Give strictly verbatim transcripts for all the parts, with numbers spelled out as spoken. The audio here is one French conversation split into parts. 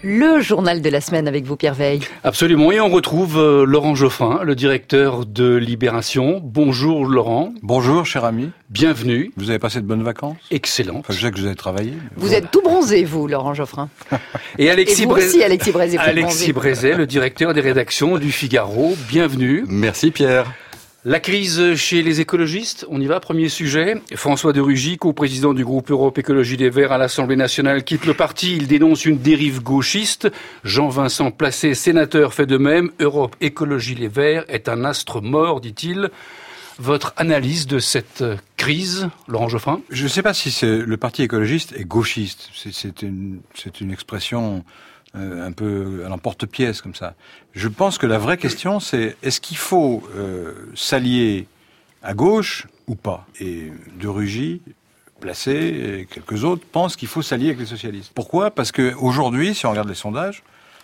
Le journal de la semaine avec vous, Pierre Veille. Absolument, et on retrouve euh, Laurent Geoffrin, le directeur de Libération. Bonjour Laurent. Bonjour cher ami. Bienvenue. Vous avez passé de bonnes vacances? Excellent. Enfin, je sais que vous avez travaillé. Vous voilà. êtes tout bronzé, vous, Laurent Geoffrin. Et Alexis et vous Brézet, aussi, Alexis Brézet. Alexis Brézet, le directeur des rédactions du Figaro. Bienvenue. Merci Pierre. La crise chez les écologistes, on y va, premier sujet. François de Rugy, co-président du groupe Europe Écologie Les Verts à l'Assemblée nationale, quitte le parti. Il dénonce une dérive gauchiste. Jean-Vincent Placé, sénateur, fait de même. Europe Écologie Les Verts est un astre mort, dit-il. Votre analyse de cette crise, Laurent Geoffrin? Je ne sais pas si c'est, le parti écologiste est gauchiste. C'est, c'est, une, c'est une expression euh, un peu à l'emporte-pièce comme ça. Je pense que la vraie question, c'est est-ce qu'il faut euh, s'allier à gauche ou pas? Et de Rugy, Placé et quelques autres pensent qu'il faut s'allier avec les socialistes. Pourquoi? Parce qu'aujourd'hui, si on regarde les sondages,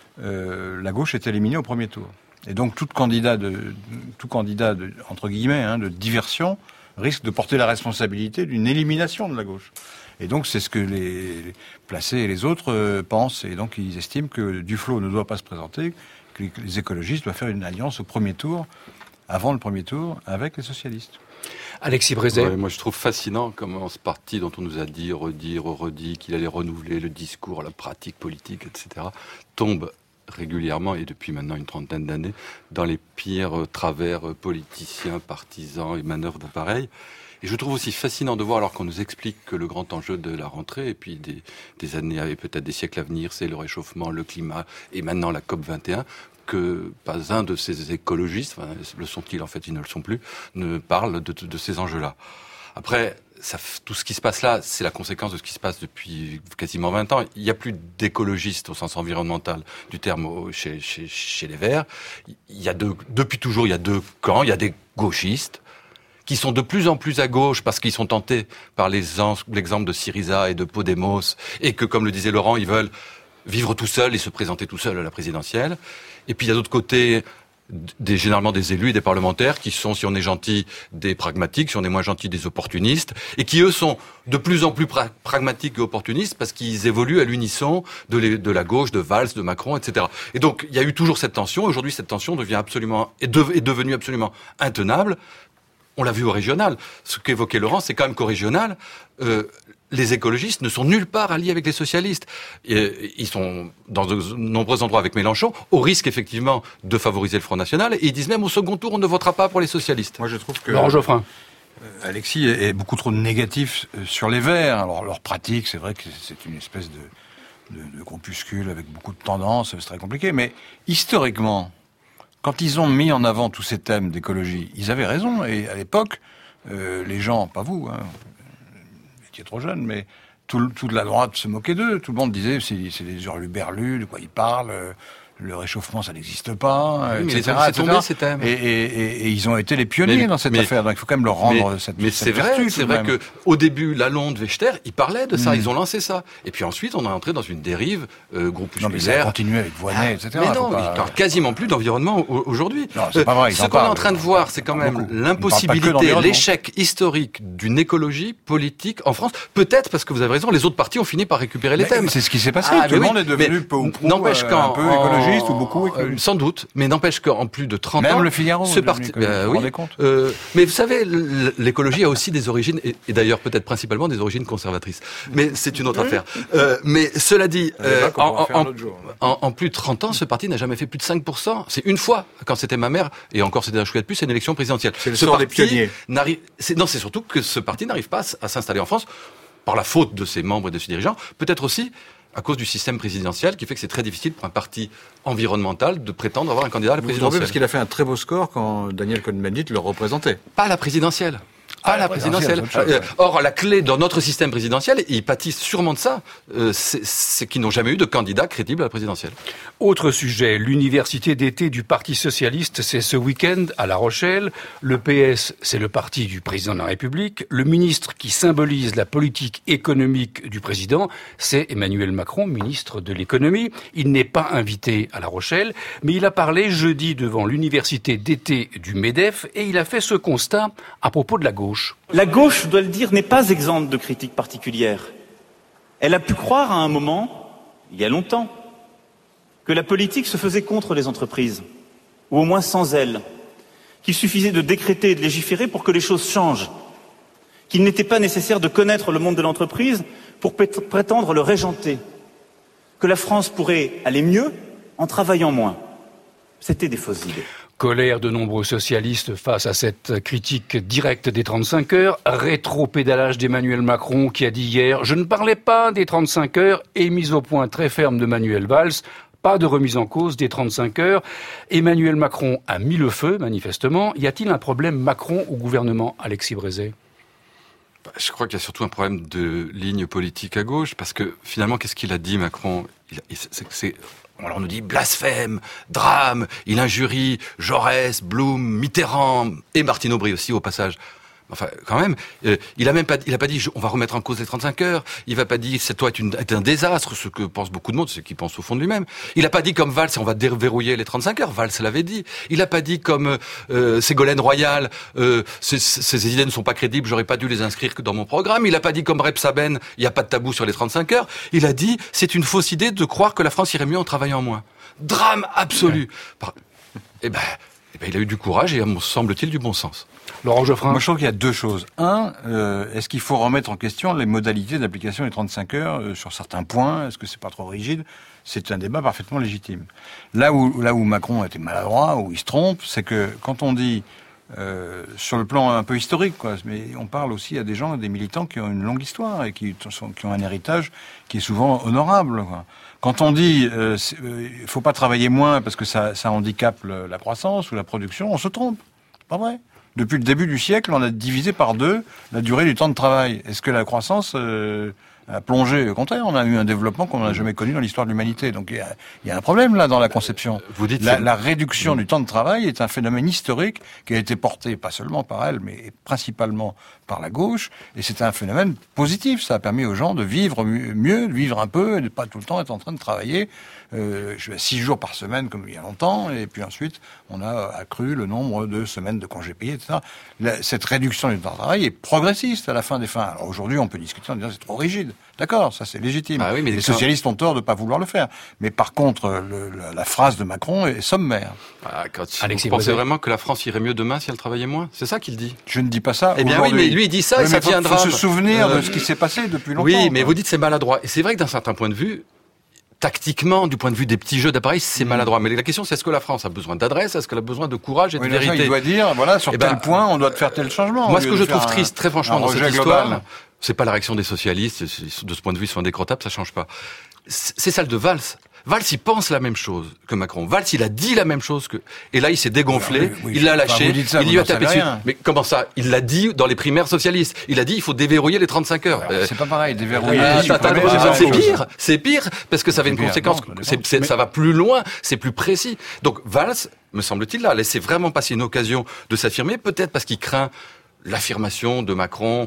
euh, la gauche est éliminée au premier tour. Et donc tout candidat, de, tout candidat de, entre guillemets, hein, de diversion risque de porter la responsabilité d'une élimination de la gauche. Et donc c'est ce que les, les Placés et les autres euh, pensent. Et donc ils estiment que Duflot ne doit pas se présenter, que les écologistes doivent faire une alliance au premier tour, avant le premier tour, avec les socialistes. Alexis Brézet. Ouais, moi je trouve fascinant comment ce parti dont on nous a dit, redit, redit, qu'il allait renouveler le discours, la pratique politique, et cetera, tombe régulièrement et depuis maintenant une trentaine d'années dans les pires travers politiciens, partisans et manœuvres d'appareil. Et je trouve aussi fascinant de voir, alors qu'on nous explique que le grand enjeu de la rentrée, et puis des, des années et peut-être des siècles à venir, c'est le réchauffement, le climat et maintenant la COP vingt et un, que pas un de ces écologistes, enfin, le sont-ils en fait, ils ne le sont plus, ne parle de, de, de ces enjeux-là. Après, ça, tout ce qui se passe là, c'est la conséquence de ce qui se passe depuis quasiment vingt ans. Il n'y a plus d'écologistes au sens environnemental du terme chez, chez, chez les Verts. Il y a deux, depuis toujours, il y a deux camps. Il y a des gauchistes qui sont de plus en plus à gauche parce qu'ils sont tentés par les, l'exemple de Syriza et de Podemos et que, comme le disait Laurent, ils veulent vivre tout seuls et se présenter tout seuls à la présidentielle. Et puis il y a d'autre côté Des, généralement des élus et des parlementaires qui sont, si on est gentil, des pragmatiques, si on est moins gentil, des opportunistes, et qui, eux, sont de plus en plus pra- pragmatiques et opportunistes parce qu'ils évoluent à l'unisson de, les, de la gauche, de Valls, de Macron, et cetera. Et donc, il y a eu toujours cette tension. Aujourd'hui, cette tension devient absolument, est, de, est devenue absolument intenable. On l'a vu au régional. Ce qu'évoquait Laurent, c'est quand même qu'au régional, euh, les écologistes ne sont nulle part alliés avec les socialistes. Et ils sont dans de nombreux endroits avec Mélenchon, au risque effectivement de favoriser le Front National. Et ils disent même au second tour, on ne votera pas pour les socialistes. Moi, je trouve que Laurent Geoffrin. Euh, Alexis est, est beaucoup trop négatif sur les Verts. Alors leur pratique, c'est vrai que c'est une espèce de, de, de groupuscule avec beaucoup de tendances. C'est très compliqué. Mais historiquement, quand ils ont mis en avant tous ces thèmes d'écologie, ils avaient raison. Et à l'époque, euh, les gens, pas vous, hein, qui est trop jeune, mais tout, toute la droite se moquait d'eux. Tout le monde disait c'est, c'est des hurluberlus, de quoi ils parlent, le réchauffement ça n'existe pas, oui, et cetera. Mais c'est tombé ces thèmes. Et, et, et, et ils ont été les pionniers mais, dans cette mais, affaire, donc il faut quand même leur rendre mais, cette Mais cette c'est vrai, vertu, c'est vrai même. que au début, Lalonde, Wechter, ils parlaient de ça, mmh. ils ont lancé ça. Et puis ensuite, on est entré dans une dérive euh, groupusculaire. Non mais ça a continué avec Voynet, ah, et cetera. Mais non, pas... il parle quasiment plus d'environnement aujourd'hui. Non, c'est pas vrai. Ce qu'on est en train de voir, c'est quand même beaucoup. L'impossibilité, l'échec historique d'une écologie politique en France. Peut-être parce que vous avez raison, les autres partis ont fini par récupérer les mais thèmes. C'est ce qui s'est passé. Ah, Tout le oui, monde est devenu mais, peu ou prou, n'empêche euh, qu'en, un peu écologiste ou beaucoup écologiste. Euh, sans doute, mais n'empêche qu'en plus de trente Même ans, le Figaro, ce parti, euh, oui, vous vous compte euh, mais vous savez, l'écologie a aussi des origines, et, et d'ailleurs peut-être principalement des origines conservatrices. Mais c'est une autre affaire. Euh, mais cela dit, euh, en, en, en, en plus de trente ans, ce parti n'a jamais fait plus de cinq pour cent. C'est une fois, quand c'était ma mère, et encore c'était un chouette de plus, c'est une élection présidentielle. C'est le ce sort parti des pionniers. N'arrive, c'est, non, c'est surtout que ce parti n'arrive pas à, à s'installer en France par la faute de ses membres et de ses dirigeants. Peut-être aussi à cause du système présidentiel qui fait que c'est très difficile pour un parti environnemental de prétendre avoir un candidat à la présidentielle. Vous trouvez parce qu'il a fait un très beau score quand Daniel Cohn-Bendit le représentait. Pas à la présidentielle. Pas Ah, la présidentielle. chose, euh, or, la clé dans notre système présidentiel, et ils pâtissent sûrement de ça, euh, c'est, c'est qu'ils n'ont jamais eu de candidat crédible à la présidentielle. Autre sujet, l'université d'été du Parti socialiste, c'est ce week-end à La Rochelle. Le P S, c'est le parti du président de la République. Le ministre qui symbolise la politique économique du président, c'est Emmanuel Macron, ministre de l'économie. Il n'est pas invité à La Rochelle, mais il a parlé jeudi devant l'université d'été du MEDEF et il a fait ce constat à propos de la gauche. La gauche, je dois le dire, n'est pas exempte de critiques particulières. Elle a pu croire à un moment, il y a longtemps, que la politique se faisait contre les entreprises, ou au moins sans elles, qu'il suffisait de décréter et de légiférer pour que les choses changent, qu'il n'était pas nécessaire de connaître le monde de l'entreprise pour prétendre le régenter, que la France pourrait aller mieux en travaillant moins. C'était des fausses idées. Colère de nombreux socialistes face à cette critique directe des trente-cinq heures. Rétro-pédalage d'Emmanuel Macron qui a dit hier « Je ne parlais pas des trente-cinq heures » et mise au point très ferme de Manuel Valls. Pas de remise en cause des trente-cinq heures. Emmanuel Macron a mis le feu, manifestement. Y a-t-il un problème Macron au gouvernement, Alexis Brézé ? Je crois qu'il y a surtout un problème de ligne politique à gauche, parce que finalement, qu'est-ce qu'il a dit, Macron ? il, il, c'est, c'est, On nous dit blasphème, drame, il injurie Jaurès, Blum, Mitterrand et Martine Aubry aussi au passage. Enfin, quand même, euh, il a même pas, il a pas dit on va remettre en cause les trente-cinq heures. Il va pas dire c'est toi est, une, est un désastre, ce que pense beaucoup de monde, ce qu'il pense au fond de lui-même. Il a pas dit comme Valls on va déverrouiller les trente-cinq heures. Valls l'avait dit. Il a pas dit comme euh, Ségolène Royal, euh, ces, ces idées ne sont pas crédibles, j'aurais pas dû les inscrire que dans mon programme. Il a pas dit comme Rebsaben, il n'y a pas de tabou sur les trente-cinq heures. Il a dit c'est une fausse idée de croire que la France irait mieux en travaillant moins. Drame absolu. Par... Eh ben, eh ben, il a eu du courage et, me semble-t-il, du bon sens. Laurent Geoffrin. Moi, je trouve qu'il y a deux choses. Un, euh, est-ce qu'il faut remettre en question les modalités d'application des trente-cinq heures euh, sur certains points ? Est-ce que c'est pas trop rigide ? C'est un débat parfaitement légitime. Là où, là où Macron a été maladroit, où il se trompe, c'est que quand on dit, euh, sur le plan un peu historique, quoi, mais on parle aussi à des gens, à des militants qui ont une longue histoire et qui, sont, qui ont un héritage qui est souvent honorable, quoi. Quand on dit euh, euh, il faut pas travailler moins parce que ça, ça handicape le, la croissance ou la production, on se trompe. C'est pas vrai. Depuis le début du siècle, on a divisé par deux la durée du temps de travail. Est-ce que la croissance euh, a plongé ? Au contraire, on a eu un développement qu'on n'a jamais connu dans l'histoire de l'humanité. Donc il y a, il y a un problème là dans la conception. Vous dites la, la réduction du temps de travail est un phénomène historique qui a été porté pas seulement par elle, mais principalement par la gauche. Et c'est un phénomène positif. Ça a permis aux gens de vivre mieux, de vivre un peu, et de pas tout le temps être en train de travailler euh, six jours par semaine comme il y a longtemps. Et puis ensuite, on a accru le nombre de semaines de congés payés, et cetera. La, cette réduction du temps de travail est progressiste à la fin des fins. Alors aujourd'hui, on peut discuter en disant c'est trop rigide. D'accord, ça c'est légitime. Ah oui, mais les quand... socialistes ont tort de ne pas vouloir le faire. Mais par contre, le, la, la phrase de Macron est sommaire. Ah, quand Alexis, vous pensez vraiment que la France irait mieux demain si elle travaillait moins ? C'est ça qu'il dit ? Je ne dis pas ça. Eh bien oui, mais lui il dit ça oui, et ça devient un drame. Il faut se souvenir euh... de ce qui s'est passé depuis longtemps. Oui, mais quoi. vous dites c'est maladroit. Et c'est vrai que d'un certain point de vue, tactiquement, du point de vue des petits jeux d'appareil, c'est mmh. maladroit. Mais la question, c'est est-ce que la France a besoin d'adresse ? Est-ce qu'elle a besoin de courage et de oui, vérité ? ça, il doit dire, voilà, sur eh tel ben, point, on doit faire tel changement. Moi, ce que je trouve triste, un, très franchement, dans cette histoire, global. c'est pas la réaction des socialistes. De ce point de vue, ils sont indécrottables, ça change pas. C'est celle de Valls. Valls, il pense la même chose que Macron. Valls, il a dit la même chose que... Et là, il s'est dégonflé, oui, oui, il l'a lâché, enfin, ça, il lui a tapé dessus. Mais comment ça ? Il l'a dit dans les primaires socialistes. Il a dit, il faut déverrouiller les trente-cinq heures. Alors, euh, c'est pas pareil, déverrouiller... Euh, c'est, c'est pire, c'est pire, parce que ça avait une conséquence, non, c'est, c'est, mais... ça va plus loin, c'est plus précis. Donc Valls, me semble-t-il, là, a laissé vraiment passer une occasion de s'affirmer, peut-être parce qu'il craint l'affirmation de Macron...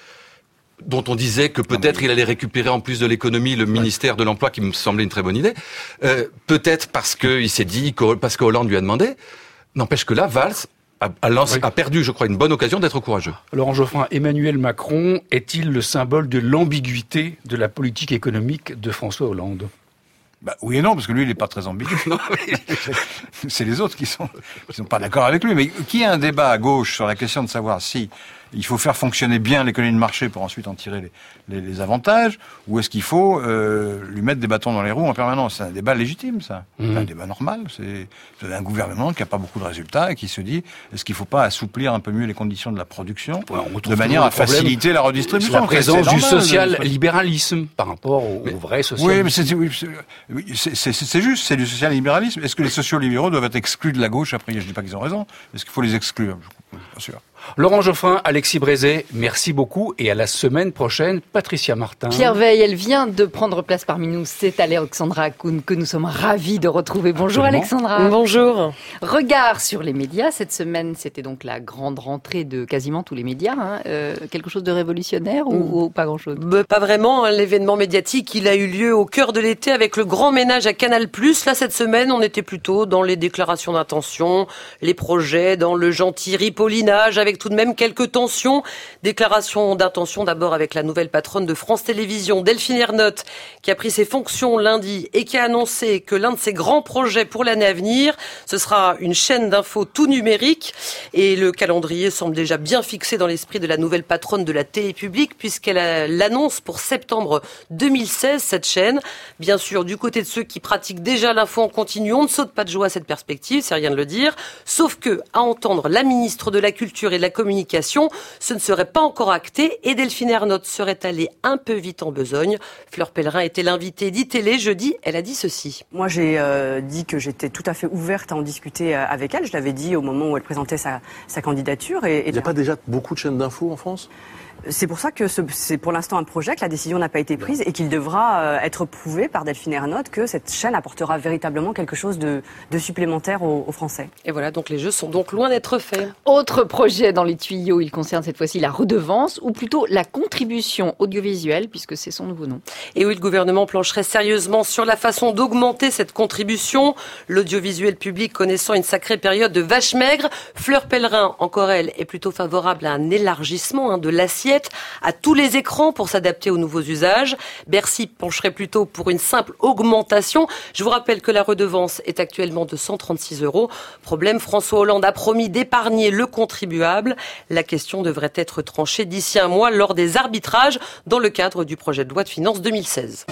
dont on disait que peut-être il allait récupérer en plus de l'économie le ministère de l'Emploi, qui me semblait une très bonne idée. Euh, peut-être parce qu'il s'est dit, parce que Hollande lui a demandé. N'empêche que là, Valls a, a, lancé, oui. a perdu, je crois, une bonne occasion d'être courageux. Laurent Geoffrin, Emmanuel Macron est-il le symbole de l'ambiguïté de la politique économique de François Hollande ? Bah, oui et non, parce que lui, il n'est pas très ambigu. Non, mais... c'est les autres qui sont, qui sont pas d'accord avec lui. Mais qui a un débat à gauche sur la question de savoir si il faut faire fonctionner bien l'économie de marché pour ensuite en tirer les, les, les avantages, ou est-ce qu'il faut euh, lui mettre des bâtons dans les roues en permanence ? C'est un débat légitime, ça. Mmh. C'est un débat normal. C'est, c'est un gouvernement qui n'a pas beaucoup de résultats et qui se dit, est-ce qu'il ne faut pas assouplir un peu mieux les conditions de la production, ouais, de manière à faciliter la redistribution ? La présence du social-libéralisme par rapport au, mais, au vrai socialisme. Oui, mais c'est, oui, c'est, c'est, c'est, c'est juste, c'est du social-libéralisme. Est-ce que les sociaux-libéraux doivent être exclus de la gauche ? Après, je ne dis pas qu'ils ont raison. Est-ce qu'il faut les exclure ? Bien sûr. Laurent Geoffrin, Alexis Brézé, merci beaucoup et à la semaine prochaine, Patricia Martin. Pierre Veil, elle vient de prendre place parmi nous. C'est Alexandra Koun que nous sommes ravis de retrouver. Bonjour Absolument. Alexandra. Bonjour. Regard sur les médias. Cette semaine, c'était donc la grande rentrée de quasiment tous les médias. Hein. Euh, quelque chose de révolutionnaire ou, mmh. ou pas grand-chose ? bah, Pas vraiment. Hein. L'événement médiatique, il a eu lieu au cœur de l'été avec le grand ménage à Canal plus. Là, cette semaine, on était plutôt dans les déclarations d'intention, les projets, dans le gentil ripollinage avec avec tout de même quelques tensions. Déclaration d'intention d'abord avec la nouvelle patronne de France Télévisions, Delphine Ernotte, qui a pris ses fonctions lundi et qui a annoncé que l'un de ses grands projets pour l'année à venir, ce sera une chaîne d'infos tout numérique. Et le calendrier semble déjà bien fixé dans l'esprit de la nouvelle patronne de la télé publique, puisqu'elle l'annonce pour septembre deux mille seize, cette chaîne. Bien sûr, du côté de ceux qui pratiquent déjà l'info en continu, on ne saute pas de joie à cette perspective, c'est rien de le dire. Sauf que, à entendre la ministre de la Culture et de la Communication, ce ne serait pas encore acté et Delphine Ernotte serait allée un peu vite en besogne. Fleur Pellerin était l'invitée d'I-Télé jeudi. Elle a dit ceci. Moi, j'ai euh, dit que j'étais tout à fait ouverte à en discuter euh, avec elle. Je l'avais dit au moment où elle présentait sa, sa candidature. Et, et Il n'y a pas déjà beaucoup de chaînes d'infos en France ? C'est pour ça que ce, c'est pour l'instant un projet, que la décision n'a pas été prise et qu'il devra euh, être prouvé par Delphine Ernotte que cette chaîne apportera véritablement quelque chose de, de supplémentaire aux, aux Français. Et voilà, donc les jeux sont donc loin d'être faits. Autre projet dans les tuyaux, il concerne cette fois-ci la redevance ou plutôt la contribution audiovisuelle puisque c'est son nouveau nom. Et oui, le gouvernement plancherait sérieusement sur la façon d'augmenter cette contribution. L'audiovisuel public connaissant une sacrée période de vache maigre, Fleur Pellerin, encore elle, est plutôt favorable à un élargissement hein, de l'assiette à tous les écrans pour s'adapter aux nouveaux usages. Bercy pencherait plutôt pour une simple augmentation. Je vous rappelle que la redevance est actuellement de cent trente-six euros. Problème, François Hollande a promis d'épargner le contribuable. La question devrait être tranchée d'ici un mois lors des arbitrages dans le cadre du projet de loi de finances deux mille seize.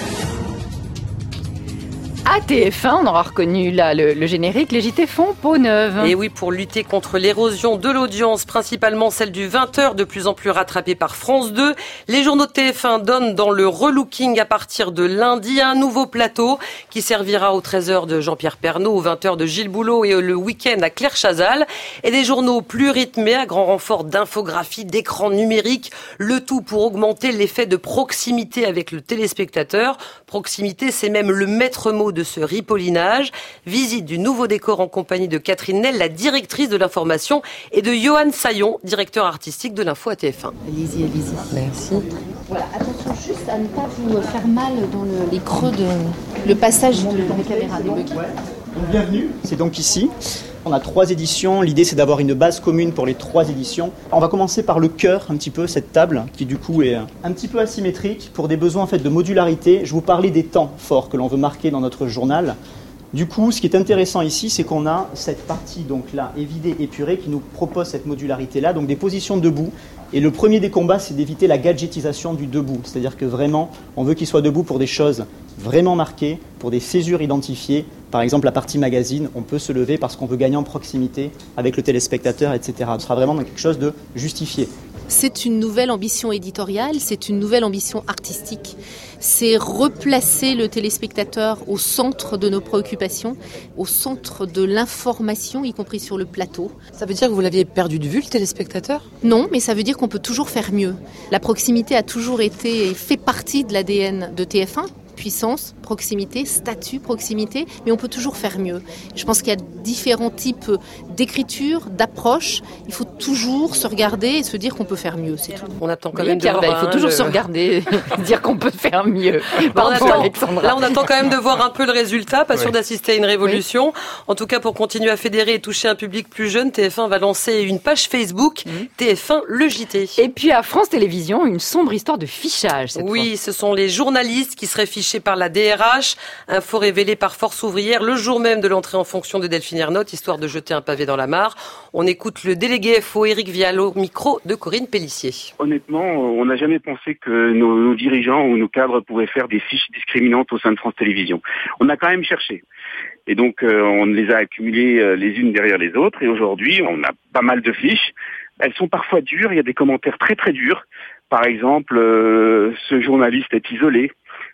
À T F un, on aura reconnu là le, le générique, les J T font peau neuve. Et oui, pour lutter contre l'érosion de l'audience, principalement celle du vingt heures, de plus en plus rattrapée par France deux, les journaux de T F un donnent dans le relooking à partir de lundi un nouveau plateau qui servira aux treize heures de Jean-Pierre Pernaut, aux vingt heures de Gilles Boulot et le week-end à Claire Chazal. Et des journaux plus rythmés à grand renfort d'infographie, d'écran numérique, le tout pour augmenter l'effet de proximité avec le téléspectateur. Proximité, c'est même le maître mot de ce ripollinage. Visite du nouveau décor en compagnie de Catherine Nel, la directrice de l'information, et de Johan Saillon, directeur artistique de l'info à T F un. Allez-y, allez-y. Merci. Voilà, attention juste à ne pas vous faire mal dans le, les creux de le passage de, des caméras, des buggy. Bienvenue, c'est donc ici. On a trois éditions, l'idée c'est d'avoir une base commune pour les trois éditions. On va commencer par le cœur, un petit peu, cette table, qui du coup est un petit peu asymétrique, pour des besoins en fait, de modularité. Je vous parlais des temps forts que l'on veut marquer dans notre journal. Du coup, ce qui est intéressant ici, c'est qu'on a cette partie donc là, évidée, épurée, qui nous propose cette modularité-là, donc des positions debout. Et le premier des combats, c'est d'éviter la gadgetisation du debout. C'est-à-dire que vraiment, on veut qu'il soit debout pour des choses vraiment marquées, pour des césures identifiées. Par exemple, la partie magazine, on peut se lever parce qu'on veut gagner en proximité avec le téléspectateur, et cetera. Ce sera vraiment dans quelque chose de justifié. C'est une nouvelle ambition éditoriale, c'est une nouvelle ambition artistique. C'est replacer le téléspectateur au centre de nos préoccupations, au centre de l'information, y compris sur le plateau. Ça veut dire que vous l'aviez perdu de vue, le téléspectateur ? Non, mais ça veut dire qu'on peut toujours faire mieux. La proximité a toujours été et fait partie de l'A D N de T F un. Puissance, proximité, statut, proximité, mais on peut toujours faire mieux. Je pense qu'il y a différents types d'écriture, d'approche. Il faut toujours se regarder et se dire qu'on peut faire mieux, c'est tout. On attend quand Oui, même de voir, il faut hein, toujours le... se regarder, dire qu'on peut faire mieux. Pardon, Pardon, attend, Alexandra. Là, on attend quand même de voir un peu le résultat, pas ouais. sûr d'assister à une révolution. Oui. En tout cas, pour continuer à fédérer et toucher un public plus jeune, T F un va lancer une page Facebook, mmh. T F un le J T. Et puis à France Télévisions, une sombre histoire de fichage cette oui, fois. Ce sont les journalistes qui seraient fichés par la D R H. Info révélée par Force ouvrière le jour même de l'entrée en fonction de Delphine Ernotte, histoire de jeter un pavé dans la mare. On écoute le délégué F O, Éric Vial, au micro de Corinne Pellissier. Honnêtement, on n'a jamais pensé que nos, nos dirigeants ou nos cadres pouvaient faire des fiches discriminantes au sein de France Télévisions. On a quand même cherché. Et donc, euh, on les a accumulées euh, les unes derrière les autres. Et aujourd'hui, on a pas mal de fiches. Elles sont parfois dures. Il y a des commentaires très très durs. Par exemple, euh, ce journaliste est isolé.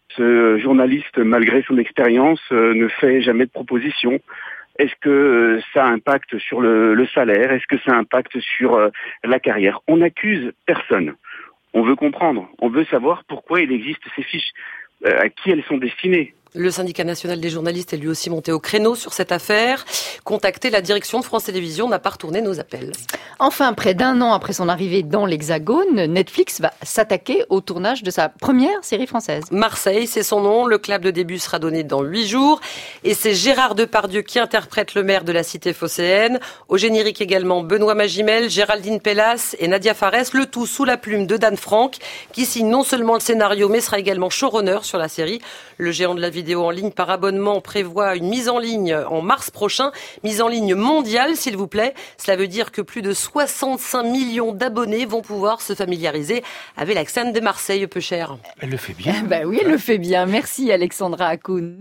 Ce journaliste, malgré son expérience, euh, ne fait jamais de proposition. Est-ce que euh, ça impacte sur le, le salaire? Est-ce que ça impacte sur euh, la carrière? On n'accuse personne. On veut comprendre. On veut savoir pourquoi il existe ces fiches, euh, à qui elles sont destinées. Le syndicat national des journalistes est lui aussi monté au créneau sur cette affaire. Contacter la direction de France Télévisions n'a pas retourné nos appels. Enfin, près d'un an après son arrivée dans l'Hexagone, Netflix va s'attaquer au tournage de sa première série française. Marseille, c'est son nom. Le clap de début sera donné dans huit jours. Et c'est Gérard Depardieu qui interprète le maire de la cité phocéenne. Au générique également, Benoît Magimel, Géraldine Pellas et Nadia Fares. Le tout sous la plume de Dan Frank, qui signe non seulement le scénario, mais sera également showrunner sur la série. Le géant de la vidéo en ligne par abonnement prévoit une mise en ligne en mars prochain. Mise en ligne mondiale, s'il vous plaît. Cela veut dire que plus de soixante-cinq millions d'abonnés vont pouvoir se familiariser avec l'accent de Marseille peu cher. Elle le fait bien. Ben oui, elle le fait bien. Merci Alexandra Hakoun.